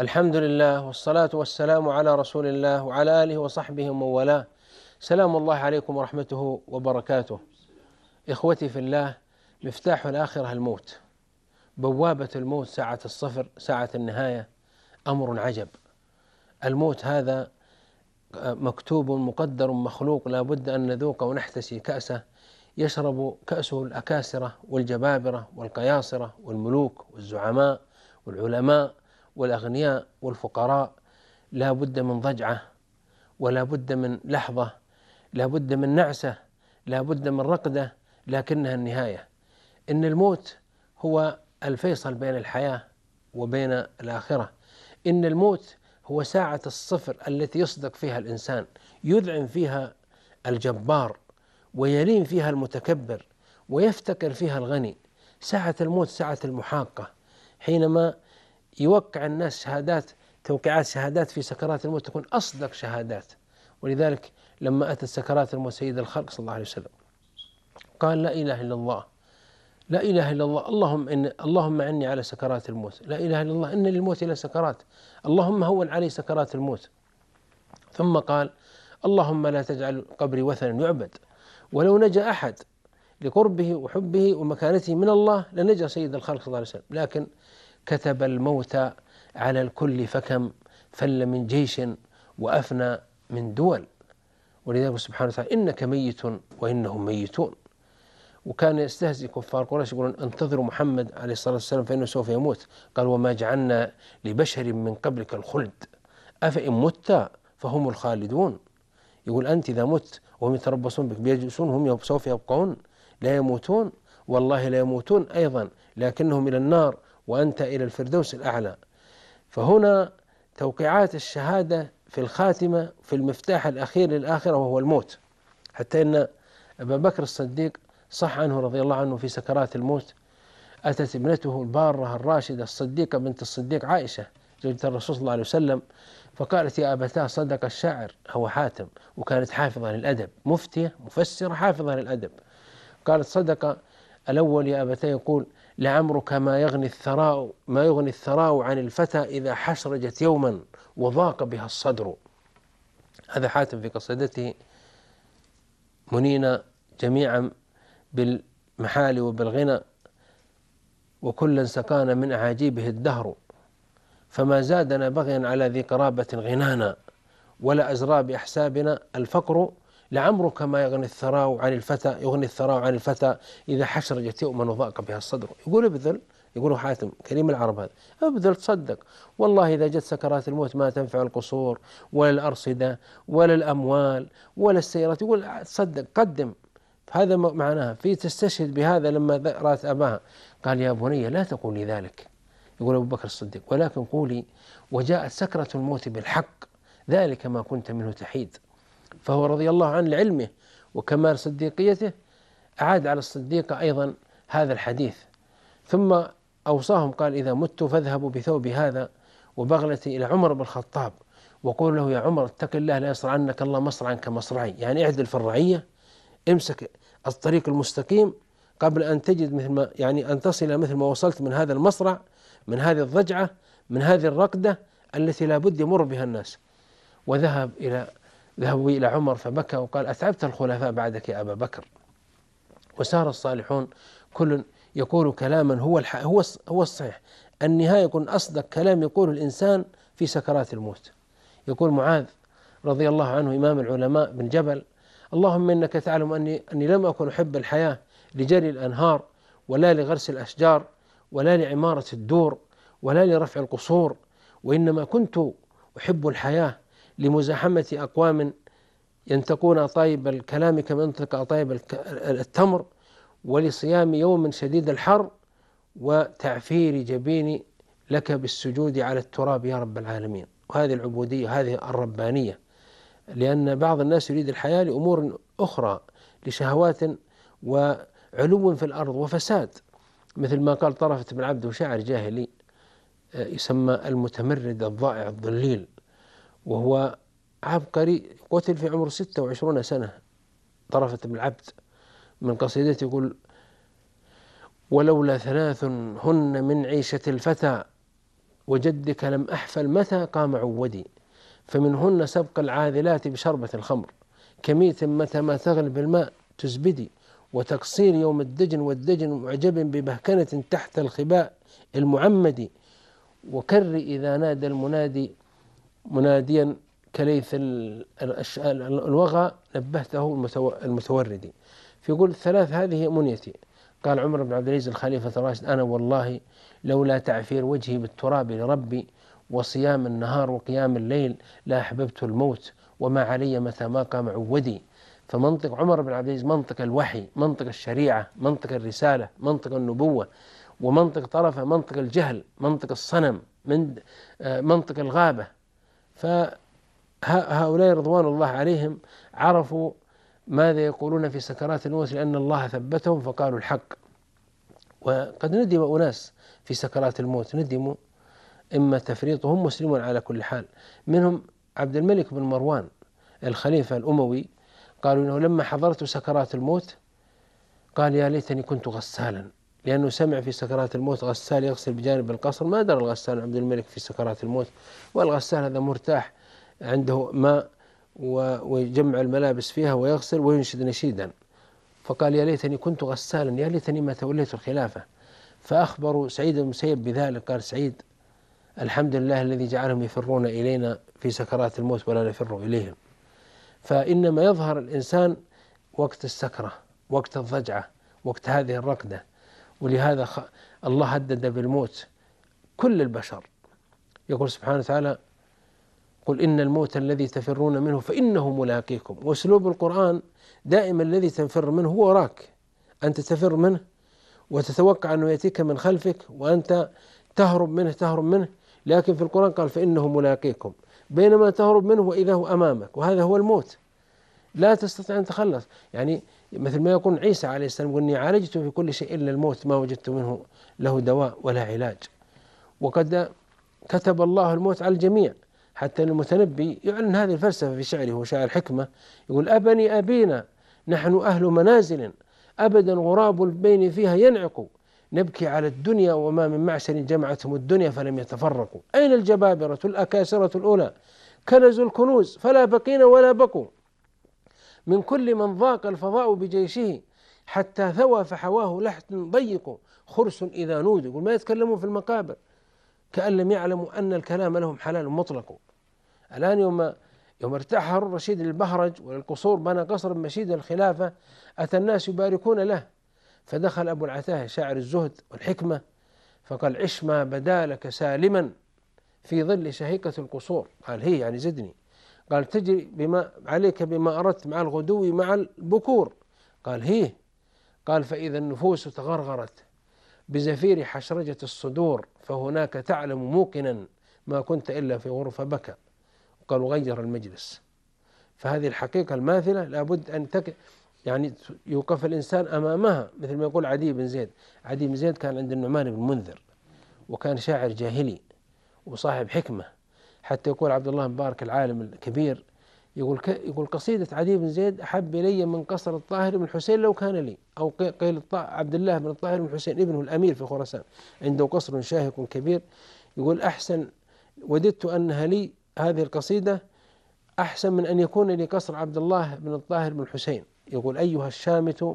الحمد لله والصلاة والسلام على رسول الله وعلى آله وصحبه ومن والاه. سلام الله عليكم ورحمته وبركاته. إخوتي في الله، مفتاح الآخرة الموت، بوابة الموت، ساعة الصفر، ساعة النهاية، أمر عجب. الموت هذا مكتوب مقدر مخلوق، لا بد أن نذوق ونحتسي كأسه، يشرب كأسه الأكاسرة والجبابرة والقياصرة والملوك والزعماء والعلماء والأغنياء والفقراء. لا بد من ضجعة، ولا بد من لحظة، لا بد من نعسة، لا بد من رقدة، لكنها النهاية. إن الموت هو الفيصل بين الحياة وبين الآخرة. إن الموت هو ساعة الصفر التي يصدق فيها الإنسان، يذعن فيها الجبار، ويلين فيها المتكبر، ويفتكر فيها الغني. ساعة الموت ساعة المحاقة، حينما يوقع الناس شهادات، توقيعات شهادات في سكرات الموت تكون أصدق شهادات. ولذلك لما أتت سكرات الموت سيد الخلق صلى الله عليه وسلم قال: لا إله إلا الله، لا إله إلا الله، اللهم إني على سكرات الموت، لا إله إلا الله، إن للموت إلى سكرات، اللهم هون علي سكرات الموت. ثم قال: اللهم لا تجعل قبري وثنا يعبد. ولو نجا أحد لقربه وحبه ومكانته من الله لنجا سيد الخلق صلى الله عليه وسلم، لكن كتب الموت على الكل، فكم فل من جيش وأفنى من دول. ولذلك سبحانه وتعالى: إنك ميت وإنهم ميتون. وكان يستهزئ كفار قريش يقولون: انتظروا محمد عليه الصلاة والسلام فإنه سوف يموت. قال: وما جعلنا لبشر من قبلك الخلد أفإن مت فهم الخالدون. يقول أنت إذا مت وهم يتربصون بك بيجلسون، هم سوف يبقون لا يموتون، والله لا يموتون أيضا، لكنهم إلى النار وأنت إلى الفردوس الأعلى. فهنا توقيعات الشهادة في الخاتمة، في المفتاح الأخير للآخرة وهو الموت. حتى إن أبا بكر الصديق صح عنه رضي الله عنه في سكرات الموت أتت ابنته البارة الراشدة الصديقة بنت الصديق عائشة زوجة الرسول صلى الله عليه وسلم، فقالت: يا أبتاه صدق الشاعر هو حاتم. وكانت حافظة للأدب، مفتية مفسرة حافظة للأدب. قالت: صدق الأول يا أبتاه يقول: لعمرك ما يغني الثراء عن الفتى إذا حشرجت يوما وضاق بها الصدر. هذا حاتم في قصيدته: منينا جميعا بالمحال وبالغنى، وكلا سقانا من أعاجيبه الدهر، فما زادنا بغيا على ذي قرابة غنانا، ولا أزرى بأحسابنا الفقر. لعمرك ما يغني الثراء عن الفتى إذا حشرجت يوما وضاق بها الصدر. يقول ابذل، يقول حاتم كريم العرب هذا: ابذل تصدق، والله إذا جت سكرات الموت ما تنفع القصور ولا الأرصدة ولا الأموال ولا السيارات. يقول تصدق، قدم. هذا معناها في تستشهد بهذا. لما رأت أباها قال: يا بني لا تقولي ذلك، يقول أبو بكر الصديق، ولكن قولي: وجاءت سكرة الموت بالحق، ذلك ما كنت منه تحيد. فهو رضي الله عنه لعلمه وكمال صديقيته أعاد على الصديقة أيضا هذا الحديث. ثم أوصاهم قال: إذا مت فاذهبوا بثوبي هذا وبغلتي إلى عمر بن الخطاب وقول له: يا عمر اتق الله لا يصرع عنك الله مصرعا كمصرعي، يعني اعدل في الرعية، امسك الطريق المستقيم قبل أن تجد مثل ما يعني أن تصل مثل ما وصلت من هذا المصرع، من هذه الضجعة، من هذه الركدة التي لا بد يمر بها الناس. ذهبوا إلى عمر فبكى وقال: أتعبت الخلفاء بعدك يا أبا بكر. وسار الصالحون كل يقول كلاما هو الصحيح. النهاية يكون أصدق كلام يقول الإنسان في سكرات الموت. يقول معاذ رضي الله عنه إمام العلماء بن جبل: اللهم إنك تعلم أني لم أكن أحب الحياة لجري الأنهار، ولا لغرس الأشجار، ولا لعمارة الدور، ولا لرفع القصور، وإنما كنت أحب الحياة لمزاحمة أقوام ينتقون طيب الكلام كما ينطق طيب التمر، ولصيام يوم شديد الحر، وتعفير جبيني لك بالسجود على التراب يا رب العالمين. وهذه العبودية، هذه الربانية. لأن بعض الناس يريد الحياة لأمور أخرى، لشهوات وعلو في الأرض وفساد، مثل ما قال طرفة بن عبد وشاعر جاهلي يسمى المتمرد الضائع الضليل، وهو عبقري قتل في عمر 26 سنة. طرفة بن العبد من قصيدته يقول: ولولا ثلاث هن من عيشة الفتى وجدك لم أحفل متى قام عودي، فمنهن سبق العاذلات بشربة الخمر، كميت متى ما تغلب الماء تزبدي، وتقصير يوم الدجن والدجن معجب ببهكنة تحت الخباء المعمد، وكر إذا نادى المنادي مناديا كليث الوغى نبهته المتوردي. فيقول الثلاث هذه منيتي. قال عمر بن عبد العزيز الخليفة الراشد: أنا والله لولا تعفير وجهي بالتراب لربي وصيام النهار وقيام الليل لا أحببت الموت وما علي متى ما قام عودي. فمنطق عمر بن عبد العزيز منطق الوحي، منطق الشريعة، منطق الرسالة، منطق النبوة، ومنطق طرفه منطق الجهل، منطق الصنم، من منطق الغابة. فهؤلاء رضوان الله عليهم عرفوا ماذا يقولون في سكرات الموت لأن الله ثبتهم فقالوا الحق. وقد ندم أناس في سكرات الموت، ندموا إما تفريطهم مسلمون على كل حال، منهم عبد الملك بن مروان الخليفة الأموي، قالوا إنه لما حضرت سكرات الموت قال يا ليتني كنت غسالا، لأنه سمع في سكرات الموت غسال يغسل بجانب القصر، ما درى الغسال عبد الملك في سكرات الموت، والغسال هذا مرتاح عنده ماء ويجمع الملابس فيها ويغسل وينشد نشيدا، فقال يا ليتني كنت غسالا، يا ليتني ما توليت الخلافة. فأخبروا سعيد بن المسيب بذلك، قال سعيد الحمد لله الذي جعلهم يفرون إلينا في سكرات الموت ولا نفر إليهم. فإنما يظهر الإنسان وقت السكرة، وقت الضجعة، وقت هذه الركضة، ولهذا الله هدد بالموت كل البشر، يقول سبحانه وتعالى قل إن الموت الذي تفرون منه فإنه ملاقيكم. وأسلوب القرآن دائما الذي تنفر منه هو وراك، أنت تفر منه وتتوقع أنه يأتيك من خلفك وأنت تهرب منه، لكن في القرآن قال فإنه ملاقيكم، بينما تهرب منه وإذا هو أمامك، وهذا هو الموت، لا تستطيع أن تخلص. يعني مثل ما يقول عيسى عليه السلام يقول إني عالجت في كل شيء إلا الموت ما وجدت منه له دواء ولا علاج. وقد كتب الله الموت على الجميع، حتى المتنبي يعلن هذه الفلسفة في شعره، وشاعر حكمة يقول أبني أبينا نحن أهل منازل أبدا غراب البين فيها ينعق، نبكي على الدنيا وما من معشر جمعتهم الدنيا فلم يتفرقوا، أين الجبابرة الأكاسرة الأولى كنزوا الكنوز فلا بقين ولا بقوا، من كل من ضاق الفضاء بجيشه حتى ثوى فحواه لحد ضيق، خرس إذا نودوا. يقول ما يتكلمون في المقابر كأن لم يعلموا أن الكلام لهم حلال مطلق. الآن يوم ارتاح هارون الرشيد للبهرج وللقصور بنى قصر مشيد الخلافة، أتى الناس يباركون له، فدخل أبو العتاهة شاعر الزهد والحكمة فقال عش ما بدا لك سالما في ظل شهيقة القصور، قال هي يعني زدني، قال تجري بما عليك بما أردت مع الغدو مع البكور، قال هي، قال فإذا النفوس تغرغرت بزفير حشرجة الصدور فهناك تعلم موقنا ما كنت إلا في غرفة بكى، قالوا غير المجلس. فهذه الحقيقة الماثلة لابد أن يعني يوقف الإنسان أمامها، مثل ما يقول عدي بن زيد. عدي بن زيد كان عند النعمان بن منذر وكان شاعر جاهلي وصاحب حكمة، حتى يقول عبد الله مبارك العالم الكبير يقول قصيدة عدي بن زيد أحب إلي من قصر الطاهر بن الحسين لو كان لي، أو قيل عبد الله بن الطاهر بن الحسين ابنه الأمير في خراسان عنده قصر شاهق كبير، يقول أحسن وددت أنها لي هذه القصيدة أحسن من أن يكون لي قصر عبد الله بن الطاهر بن الحسين. يقول أيها الشامت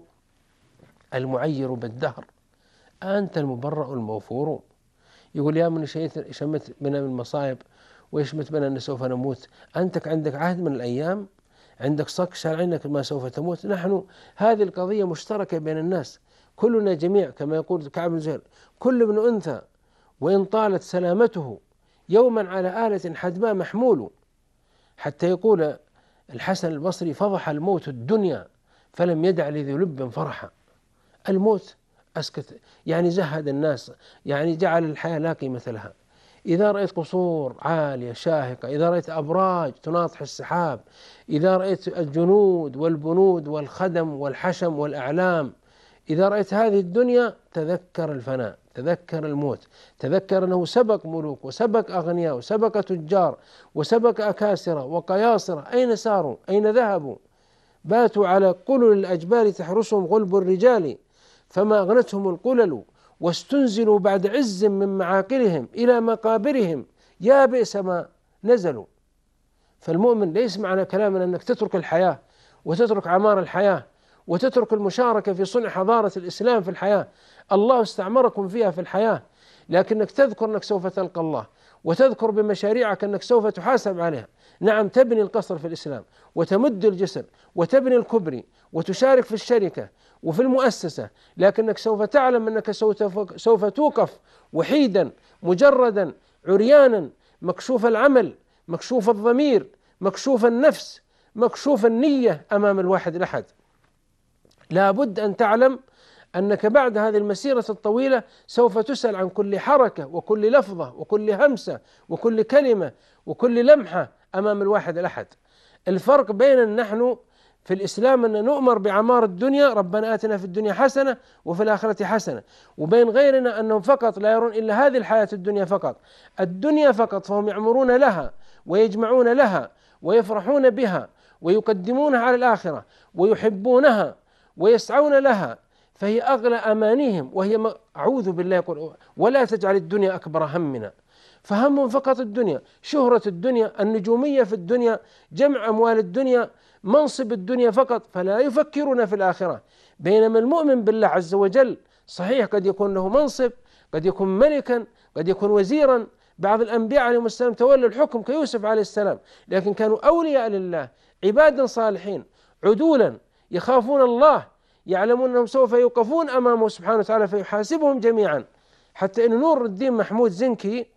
المعير بالدهر أنت المبرأ المغفور، يقول يا من شمت بنا من المصائب ويشمت بنا أن سوف نموت، أنت عندك عهد من الأيام، عندك صك شال عينك ما سوف تموت. نحن هذه القضية مشتركة بين الناس، كلنا جميع كما يقول كعب بن زهير كل ابن أنثى وإن طالت سلامته يوما على آلة حدباء محمول، حتى يقول الحسن البصري فضح الموت الدنيا فلم يدع لذي لب فرحا. الموت أسكت، يعني زهد الناس، يعني جعل الحياة لا قيمة لها. إذا رأيت قصور عالية شاهقة، إذا رأيت أبراج تناطح السحاب، إذا رأيت الجنود والبنود والخدم والحشم والأعلام، إذا رأيت هذه الدنيا تذكر الفناء، تذكر الموت، تذكر أنه سبق ملوك وسبق أغنياء وسبق تجار وسبق أكاسرة وقياصرة، أين ساروا؟ أين ذهبوا؟ باتوا على قلل الأجبال تحرسهم غلب الرجال فما أغنتهم القلل واستنزلوا بعد عز من معاقلهم إلى مقابرهم يا بئس ما نزلوا. فالمؤمن ليس معنى كلامنا أنك تترك الحياة وتترك عمار الحياة وتترك المشاركة في صنع حضارة الإسلام في الحياة، الله استعمركم فيها في الحياة، لكنك تذكر أنك سوف تلقى الله، وتذكر بمشاريعك أنك سوف تحاسب عليها. نعم، تبني القصر في الإسلام وتمد الجسر وتبني الكبري وتشارك في الشركة وفي المؤسسة، لكنك سوف تعلم أنك سوف توقف وحيدا مجردا عريانا مكشوف العمل مكشوف الضمير مكشوف النفس مكشوف النية أمام الواحد الأحد. لا بد أن تعلم أنك بعد هذه المسيرة الطويلة سوف تسأل عن كل حركة وكل لفظة وكل همسة وكل كلمة وكل لمحة أمام الواحد الأحد. الفرق بين نحن في الإسلام أن نؤمر بعمار الدنيا، ربنا آتنا في الدنيا حسنة وفي الآخرة حسنة، وبين غيرنا أنهم فقط لا يرون إلا هذه الحياة الدنيا فقط، الدنيا فقط، فهم يعمرون لها ويجمعون لها ويفرحون بها ويقدمونها على الآخرة ويحبونها ويسعون لها، فهي أغلى أمانيهم، وهي أعوذ بالله يقول ولا تجعل الدنيا أكبر همنا، فهمهم فقط الدنيا، شهرة الدنيا، النجومية في الدنيا، جمع أموال الدنيا، منصب الدنيا فقط، فلا يفكرون في الآخرة. بينما المؤمن بالله عز وجل صحيح قد يكون له منصب، قد يكون ملكا، قد يكون وزيرا، بعض الأنبياء عليهم السلام تولوا الحكم كيوسف عليه السلام، لكن كانوا أولياء لله، عبادا صالحين عدولا يخافون الله، يعلمون أنهم سوف يوقفون أمامه سبحانه وتعالى فيحاسبهم جميعا. حتى أن نور الدين محمود زنكي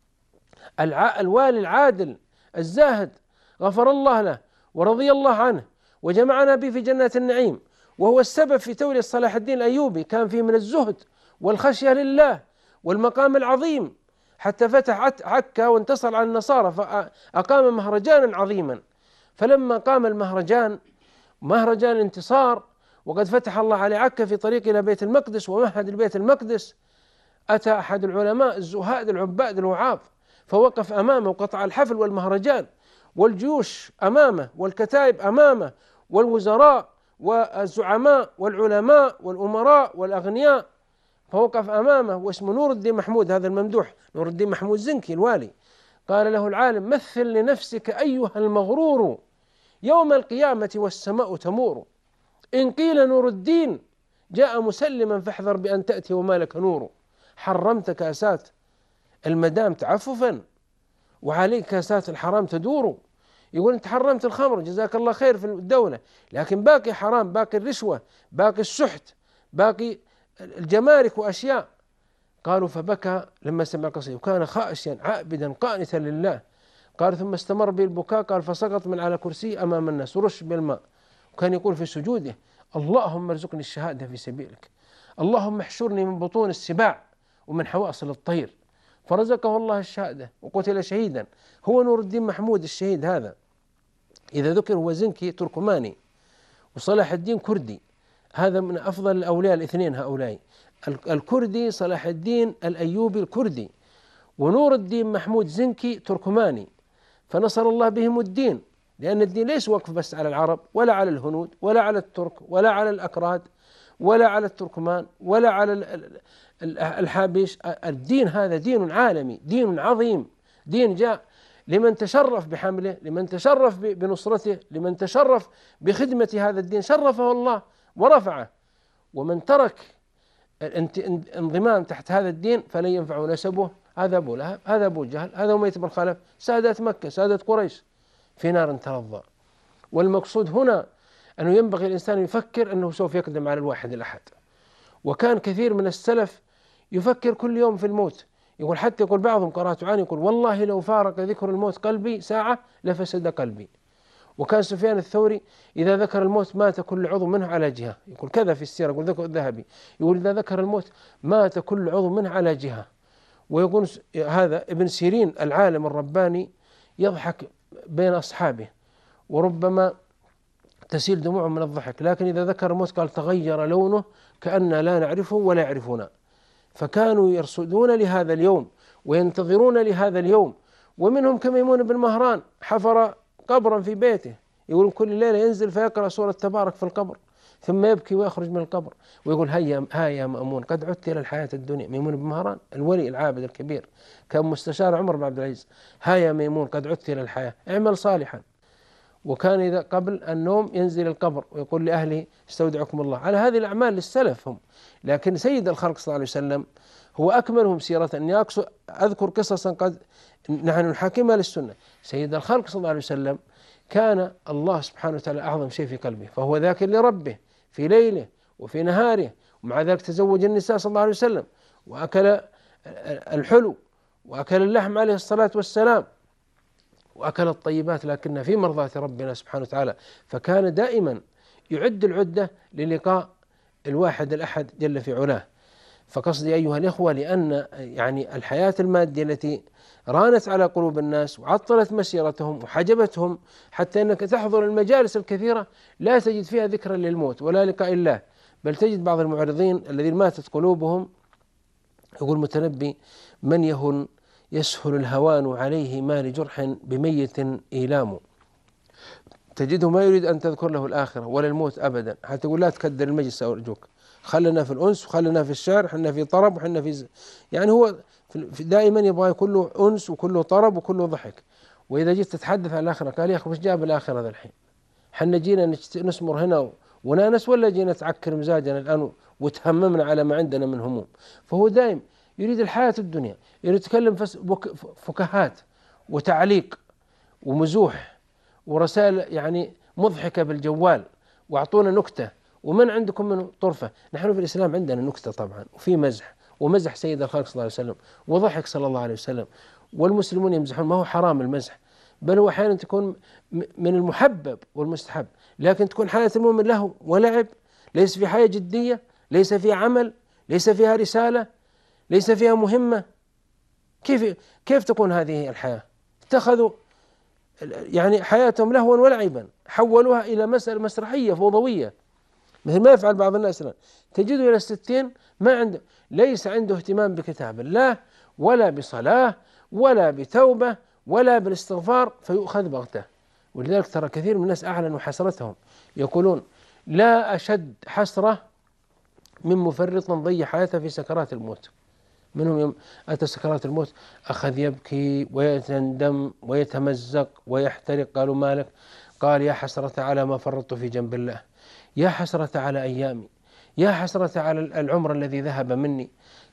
الوالي العادل الزاهد غفر الله له ورضي الله عنه وجمعنا به في جنات النعيم، وهو السبب في تولية صلاح الدين الأيوبي، كان فيه من الزهد والخشية لله والمقام العظيم، حتى فتح عكا وانتصر على النصارى فأقام مهرجانا عظيما. فلما قام المهرجان مهرجان انتصار وقد فتح الله عليه عكا في طريق إلى بيت المقدس ومهد البيت المقدس، أتى أحد العلماء الزهاد العباد الوعاظ فوقف أمامه وقطع الحفل والمهرجان، والجيوش أمامه والكتائب أمامه والوزراء والزعماء والعلماء والأمراء والأغنياء، فوقف أمامه واسمه نور الدين محمود، هذا الممدوح نور الدين محمود زنكي الوالي. قال له العالم: مثل لنفسك أيها المغرور يوم القيامة والسماء تمور، إن قيل نور الدين جاء مسلما فاحذر بأن تأتي وما لك نور. حرمت كاسات المدام تعففا وعليك كاسات الحرام تدور. يقول أنت حرمت الخمر جزاك الله خير في الدولة، لكن باقي حرام، باقي الرشوة، باقي السحت، باقي الجمارك وأشياء. قالوا فبكى لما سمع القصيدة وكان خاشيا عابدا قانتا لله. قال ثم استمر به البكاء، قال فسقط من على كرسي أمام الناس ورش بالماء، وكان يقول في سجوده: اللهم ارزقني الشهادة في سبيلك، اللهم احشرني من بطون السباع ومن حواصل الطير. فرزقه الله الشهادة وقتل شهيدا. هو نور الدين محمود الشهيد هذا إذا ذكر هو زنكي تركماني وصلاح الدين كردي، هذا من أفضل الأولياء الاثنين هؤلاء، الكردي صلاح الدين الأيوبي الكردي، ونور الدين محمود زنكي تركماني، فنصر الله بهم الدين، لأن الدين ليس وقف بس على العرب ولا على الهنود ولا على الترك ولا على الأكراد ولا على التركمان ولا على الحابيش. الدين هذا دين عالمي، دين عظيم، دين جاء لمن تشرف بحمله، لمن تشرف بنصرته، لمن تشرف بخدمة هذا الدين شرفه الله ورفعه. ومن ترك انضمام تحت هذا الدين فلن ينفعه نسبه، هذا أبو لهب، هذا أبو جهل، هذا أمية بن خلف، سادة مكة، سادة قريش في نار تلظى. والمقصود هنا أنه ينبغي الإنسان يفكر أنه سوف يقدم على الواحد الأحد. وكان كثير من السلف يفكر كل يوم في الموت، يقول حتى يقول بعضهم قرأت عنه يقول: والله لو فارق ذكر الموت قلبي ساعة لفسد قلبي. وكان سفيان الثوري إذا ذكر الموت مات كل عضو منه على جهة، يقول كذا في السيرة، يقول ذكر الذهبي يقول إذا ذكر الموت مات كل عضو منه على جهة. ويقول هذا ابن سيرين العالم الرباني يضحك بين أصحابه وربما تسيل دموعهم من الضحك، لكن إذا ذكر الموت قال تغير لونه كأن لا نعرفه ولا يعرفنا. فكانوا يرصدون لهذا اليوم وينتظرون لهذا اليوم. ومنهم كميمون بن مهران حفر قبرا في بيته، يقول كل ليلة ينزل فيقرأ سورة تبارك في القبر، ثم يبكي ويخرج من القبر ويقول ها يا مأمون قد عدت إلى الحياة الدنيا. ميمون بن مهران الولي العابد الكبير كان مستشار عمر بن عبد العزيز، ها يا ميمون قد عدت إلى الحياة اعمل صالحا. وكان إذا قبل النوم ينزل القبر ويقول لأهله استودعكم الله. على هذه الأعمال للسلف هم، لكن سيد الخلق صلى الله عليه وسلم هو أكملهم سيرة. أني أذكر قصصا قد نحن نحاكمها للسنة. سيد الخلق صلى الله عليه وسلم كان الله سبحانه وتعالى أعظم شيء في قلبه، فهو ذاكر لربه في ليله وفي نهاره، ومع ذلك تزوج النساء صلى الله عليه وسلم، وأكل الحلو، وأكل اللحم عليه الصلاة والسلام، وأكل الطيبات لكنها في مرضاة ربنا سبحانه وتعالى. فكان دائما يعد العدة للقاء الواحد الأحد جل في علاه. فقصدي أيها الإخوة لأن يعني الحياة المادية التي رانت على قلوب الناس وعطلت مسيرتهم وحجبتهم، حتى أنك تحضر المجالس الكثيرة لا تجد فيها ذكرا للموت ولا لقاء الله، بل تجد بعض المعرضين الذين ماتت قلوبهم، يقول المتنبي: من يهن يسهل الهوان عليه ما لجرح بميت إيلام. تجده ما يريد أن تذكر له الآخرة ولا الموت أبدا، حتى تقول لا تكدر المجلس أرجوك، خلنا في الأنس وخلنا في الشعر، حنا في طرب وحنا في يعني هو دائما يبغى كله أنس وكله طرب وكله ضحك. وإذا جيت تتحدث عن الآخرة قال: يا أخي وش جاب الآخرة ذا الحين؟ حنا جينا نسمر هنا ونانس ولا جينا تعكر مزاجنا الآن وتهممنا على ما عندنا من هموم؟ فهو دائم يريد الحياة الدنيا، يريد يتكلم فكاهات وتعليق ومزوح ورسائل يعني مضحكة بالجوال، واعطونا نكتة، ومن عندكم من طرفة؟ نحن في الإسلام عندنا نكتة طبعا، وفي مزح، ومزح سيد الخلق صلى الله عليه وسلم، وضحك صلى الله عليه وسلم، والمسلمون يمزحون. ما هو حرام المزح، بل هو أحيانا تكون من المحبب والمستحب، لكن تكون حياة المؤمن له ولعب، ليس في حياة جدية، ليس فيها عمل، ليس فيها رسالة، ليس فيها مهمة. كيف تكون هذه الحياة؟ اتخذوا يعني حياتهم لهوا ولعبا، حولوها إلى مسألة مسرحية فوضوية، مثل ما يفعل بعض الناس الآن. تجده إلى 60 ما عنده، ليس عنده اهتمام بكتاب الله ولا بصلاة ولا بتوبة ولا بالاستغفار، فيؤخذ بغته. ولذلك ترى كثير من الناس أعلنوا حسرتهم، يقولون: لا أشد حسرة من مفرط ضيع حياته في سكرات الموت. منهم يوم أتى سكرات الموت أخذ يبكي ويتندم ويتمزق ويحترق. قالوا: مالك؟ قال: يا حسرة على ما فرطت في جنب الله، يا حسرة على أيامي، يا حسرة على العمر الذي ذهب مني.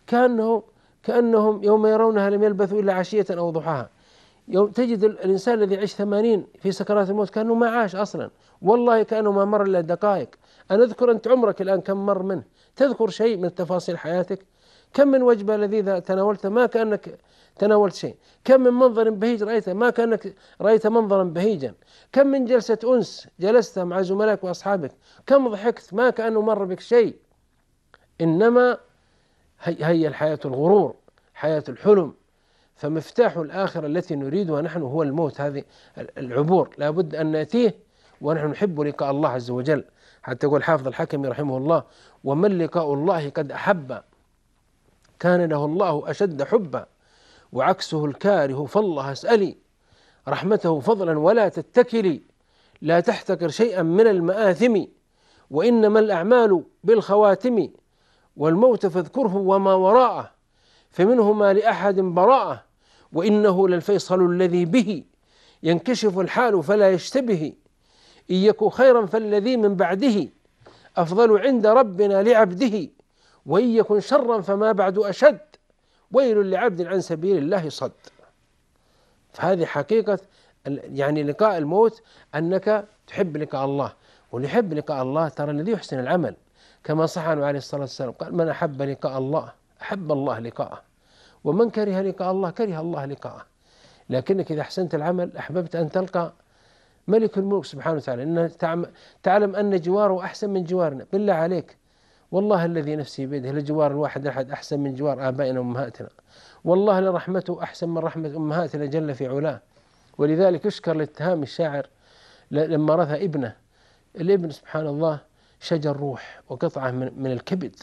كأنهم يوم يرونها لم يلبثوا إلا عشية أو ضحاها. يوم تجد الإنسان الذي يعيش 80 في سكرات الموت كأنه ما عاش أصلا، والله كأنه ما مر إلا دقائق. أنا أذكر أنت عمرك الآن كم مر منه؟ تذكر شيء من تفاصيل حياتك؟ كم من وجبة لذيذة تناولتها ما كأنك تناولت شيء؟ كم من منظر بهيج رأيته ما كأنك رأيت منظرا بهيجا؟ كم من جلسة أنس جلستها مع زملائك وأصحابك؟ كم ضحكت ما كأنه مر بك شيء؟ إنما هي الحياة الغرور، حياة الحلم. فمفتاح الآخرة التي نريدها نحن هو الموت، هذه العبور لا بد أن نأتيه، ونحن نحب لقاء الله عز وجل. حتى يقول حافظ الحكمي رحمه الله: ومن لقاء الله قد أحب كان له الله أشد حبا، وعكسه الكاره فالله اسألي، رحمته فضلا ولا تتكلي، لا تحتكر شيئا من المآثم، وإنما الأعمال بالخواتم، والموت فاذكره وما وراءه، فمنه ما لأحد براءة، وإنه للفيصل الذي به ينكشف الحال فلا يشتبه، إن يكن خيرا فالذي من بعده أفضل عند ربنا لعبده، وإن يكن شرا فما بعد أشد، ويل لعبد عن سبيل الله صد. فهذه حقيقة يعني لقاء الموت، أنك تحب لقاء الله، وليحب لقاء الله ترى الذي يحسن العمل، كما صح عنه عليه الصلاة والسلام قال: من أحب لقاء الله أحب الله لقاءه، ومن كره لقاء الله كره الله لقاءه. لكنك إذا أحسنت العمل أحببت أن تلقى ملك الملك سبحانه وتعالى، إن تعلم أن جواره أحسن من جوارنا. بالله عليك، والله الذي نفسي بيده لجوار الواحد أحد أحسن من جوار آبائنا وأمهاتنا، والله لرحمته أحسن من رحمة أمهاتنا جل في علاه. ولذلك يشكر لاتهام الشاعر لما رثى ابنه، الابن سبحان الله شجر روح وقطعة من الكبد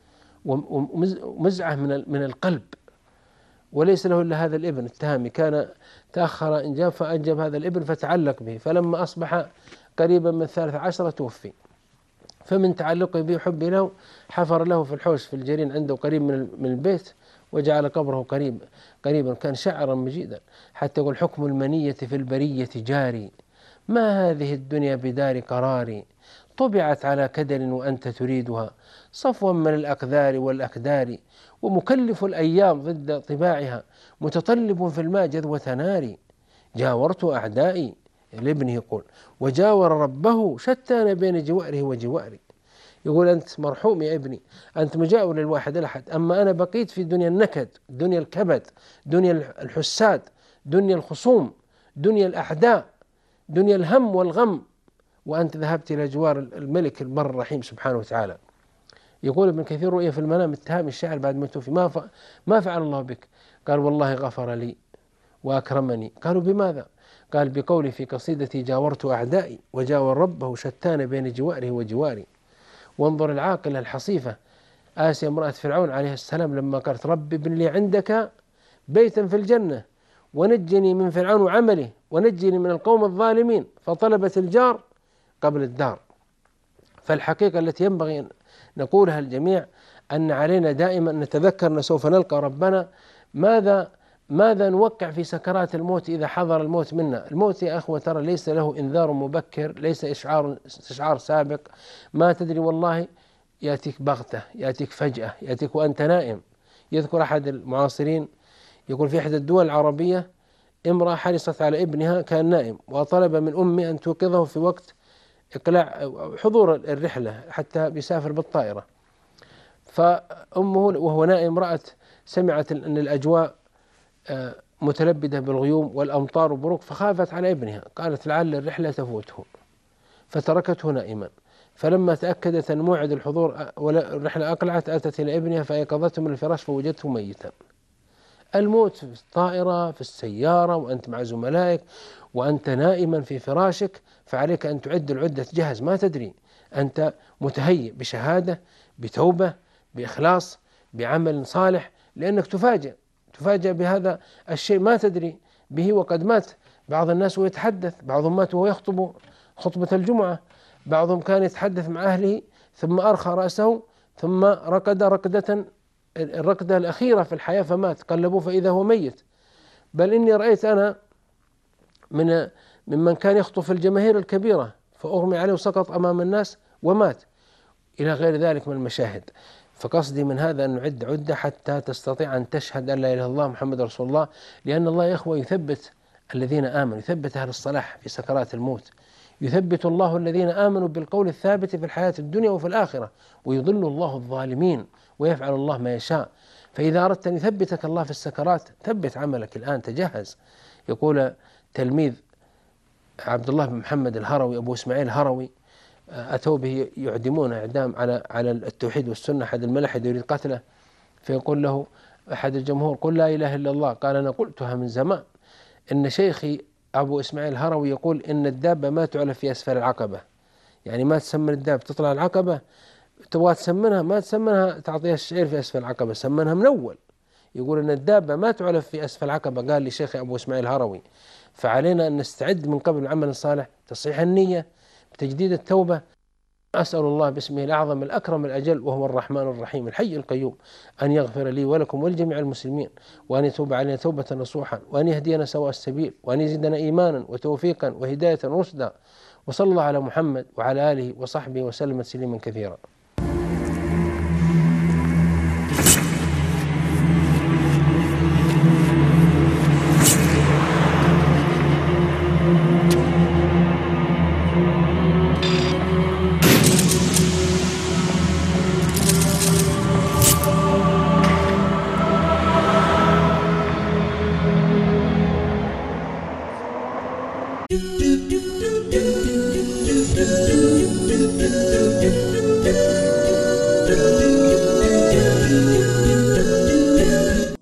ومزعة من القلب، وليس له إلا هذا الابن التهامي. كان تأخر إنجاب فأنجب هذا الابن فتعلق به، فلما أصبح قريبا من 13 توفي. فمن تعلقه به وحبه له حفر له في الحوش في الجرين عنده قريب من البيت، وجعل قبره قريبا. كان شاعرا مجيدا، حتى يقول: حكم المنية في البرية جاري، ما هذه الدنيا بدار قراري، طبعت على كدر وأنت تريدها، صفوا من الأقذار والأكدار، ومكلف الأيام ضد طباعها، متطلب في الماء جذوة ناري، جاورت أعدائي لابنه يقول، وجاور ربه شتان بين جواره وجواري. يقول: أنت مرحوم يا ابني، أنت مجاور للواحد الأحد، أما أنا بقيت في دنيا النكد، دنيا الكبد، دنيا الحساد، دنيا الخصوم، دنيا الأعداء، دنيا الهم والغم، وأنت ذهبت إلى جوار الملك البر الرحيم سبحانه وتعالى. يقول ابن كثير: رؤيا في المنام اتهام الشاعر بعد ما توفي: ما فعل الله بك؟ قال: والله غفر لي وأكرمني. قالوا: بماذا؟ قال: بقولي في قصيدتي: جاورت أعدائي وجاور ربه شتان بين جواره وجواري. وانظر العاقلة الحصيفة آسيا امرأة فرعون عليه السلام لما قالت: رب ابن لي عندك بيتا في الجنة ونجني من فرعون وعمله ونجني من القوم الظالمين، فطلبت الجار قبل الدار. فالحقيقة التي ينبغي أن نقولها الجميع أن علينا دائما أن نتذكر أن سوف نلقى ربنا. ماذا نوقع في سكرات الموت إذا حضر الموت منا؟ الموت يا أخوة ترى ليس له إنذار مبكر، ليس استشعار سابق، ما تدري والله، يأتيك بغتة، يأتيك فجأة، يأتيك وأنت نائم. يذكر أحد المعاصرين يقول: في إحدى الدول العربية امرأة حرصت على ابنها كان نائم، وطلب من أمه أن توقظه في وقت إقلاع حضور الرحلة حتى بيسافر بالطائرة. فأمه وهو نائم رأت سمعت أن الأجواء متلبدة بالغيوم والأمطار وبروق، فخافت على ابنها، قالت: لعل الرحلة تفوته، فتركته نائما. فلما تأكدت أن موعد الحضور والرحلة أقلعت، أتت إلى ابنها فأيقظته من الفراش فوجدته ميتا. الموت في الطائرة، في السيارة، وأنت مع زملائك، وأنت نائما في فراشك، فعليك أن تعد العدة، تجهز، ما تدري، أنت متهيئ بشهادة، بتوبة، بإخلاص، بعمل صالح، لأنك تفاجأ بهذا الشيء ما تدري به وقد مات. بعض الناس ويتحدث، بعضهم مات وهو يخطب خطبة الجمعة، بعضهم كان يتحدث مع أهله ثم أرخى رأسه ثم ركض الركضة الأخيرة في الحياة فمات، قلبوه فإذا هو ميت. بل إني رأيت أنا ممن كان يخطب في الجماهير الكبيرة فأغمي عليه وسقط أمام الناس ومات، إلى غير ذلك من المشاهد. فقصدي من هذا أن نعد عدة حتى تستطيع أن تشهد أن لا إله إلا الله محمد رسول الله، لأن الله يا إخوة يثبت الذين آمنوا، يثبت أهل الصلاح في سكرات الموت، يثبت الله الذين آمنوا بالقول الثابت في الحياة الدنيا وفي الآخرة، ويضل الله الظالمين ويفعل الله ما يشاء. فإذا أردت أن يثبتك الله في السكرات ثبت عملك الآن، تجهز. يقول تلميذ عبد الله بن محمد الهروي أبو إسماعيل الهروي، أتوا به يعدمون إعدام على التوحيد والسنة، أحد الملاحدة يريد قتله، فيقول له أحد الجمهور: قل لا إله إلا الله. قال: أنا قلتها من زمان. إن شيخي أبو إسماعيل الهروي يقول إن الدابة ما تعلف في أسفل العقبة، يعني ما تسمن الدابة تطلع العقبة تبغى تسمنها، ما تسمنها تعطيها الشعير في أسفل العقبة، سمنها من أول. يقول إن الدابة ما تعلف في أسفل العقبة، قال لي شيخي أبو إسماعيل الهروي. فعلينا أن نستعد من قبل العمل الصالح، تصحيح النية، بتجديد التوبة. أسأل الله باسمه الأعظم الأكرم الأجل وهو الرحمن الرحيم الحي القيوم أن يغفر لي ولكم ولجميع المسلمين، وأن يتوب علينا توبة نصوحا، وأن يهدينا سواء السبيل، وأن يزيدنا إيمانا وتوفيقا وهداية رشدا. وصلى الله على محمد وعلى آله وصحبه وسلم تسليما كثيرا.